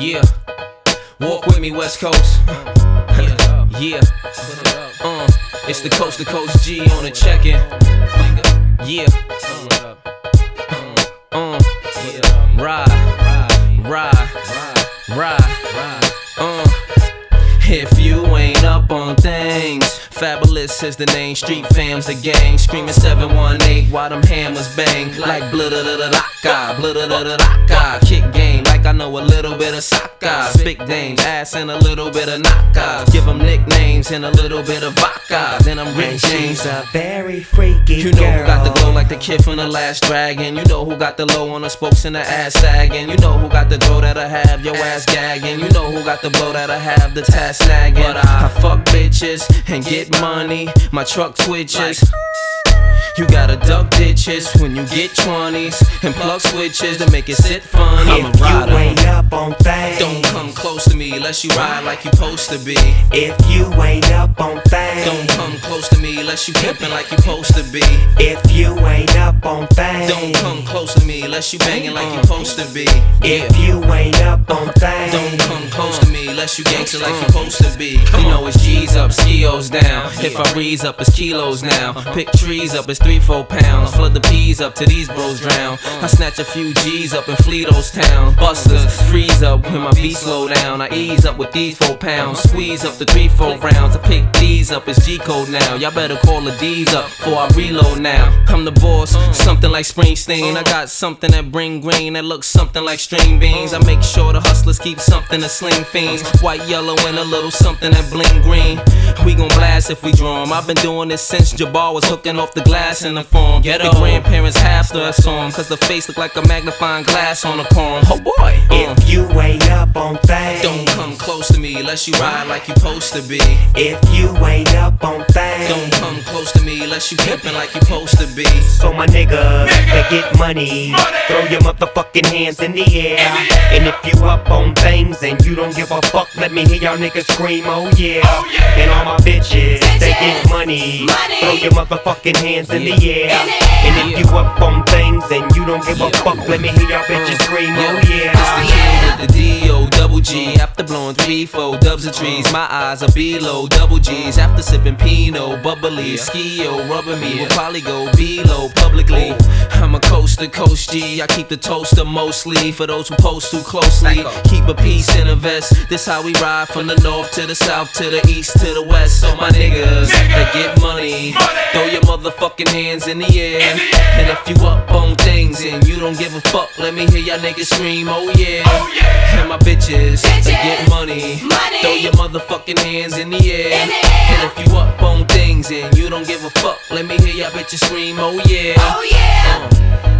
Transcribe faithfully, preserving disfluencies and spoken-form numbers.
Yeah, walk with me, West Coast. Uh, yeah, uh, it's the Coast to Coast G on the check-in. Yeah, uh, ride, ride, ride, uh. If you ain't up on things, Fabulous is the name, street fam's the gang. Screaming seven one eight while them hammers bang. Like blah-da-da-da-da-ka, blah-da-da-da-da-ka. Kick game like I know a little bit of soccer. Spit dames, ass and a little bit of knockouts. Give them nicknames and a little bit of vodka. Then I'm Rick James. She's a very freaky You know girl. who got the glow like the kid from the Last Dragon. You know who got the low on the spokes and the ass sagging. You know who got the dough that'll have your ass gagging. You know who got the blow that'll have the task snagging. But I, I fuck bitches and get money. My truck twitches. You gotta duck ditches when you get twenties and plug switches to make it sit funny. I'm a If rider. you ain't up on things, Don't come close to me unless you ride like you supposed to be. If you ain't up on things, Don't come close to me unless you pimpin' like you supposed to be. If you ain't up on things, Don't come close to me unless you bangin' like you supposed to be. If you ain't up on things, Don't come close to me unless you gangster like you supposed to be. You know it's G's up, skios down. If I rees up, it's kilos now. Pick trees up, it's three, four pounds. Flood the peas up till these bros drown. I snatch a few G's up in Fleeto's town. Busters freeze up when my beat slow down. I ease up with these four pounds. Squeeze up the three, four rounds. I pick these up, it's G code now. Y'all better call the D's up before I reload now. I'm the boss, something like Springsteen. I got something that bring green that looks something like string beans. I make sure the hustlers keep something to sling fiends. White, yellow, and a little something that bling green. We gon' blast if we draw 'em. I've been doing this since Jabbar was hooking off the glass in the form. Get the grandparents half the song, cause the face look like a magnifying glass on a palm. Oh boy, uh. if you ain't up on things, Don't come close to me unless you ride like you supposed to be. If you ain't up on things, Don't come close to me unless you pimpin' like you supposed to be. So my niggas that get money, throw your motherfucking hands in the air. And if you up on things and you don't give a fuck, let me hear y'all niggas scream, oh yeah. And all my bitches that get money, throw your motherfucking hands in the air. And if you up on things and you don't give a fuck, let me hear y'all bitches scream, oh yeah. It's the kid with the D O double G. After blowing three, four dubs of trees, my eyes are below double G's. After sipping Pinot, bubbly, Skio, rubber me, will probably go below publicly. I'm a coast to coast G. I keep the toaster mostly for those who post too closely. Keep a piece in a vest. This how we ride from the north to the south to the east to the west. So my niggas that get money, throw your motherfucking hands in the air. And if you up on things and you don't give a fuck, let me hear y'all niggas scream, oh yeah. And my bitches that get money, throw your motherfucking hands in the air. And if you up on things and you don't give a fuck, let me hear y'all bitches scream, oh yeah. Oh yeah. Uh.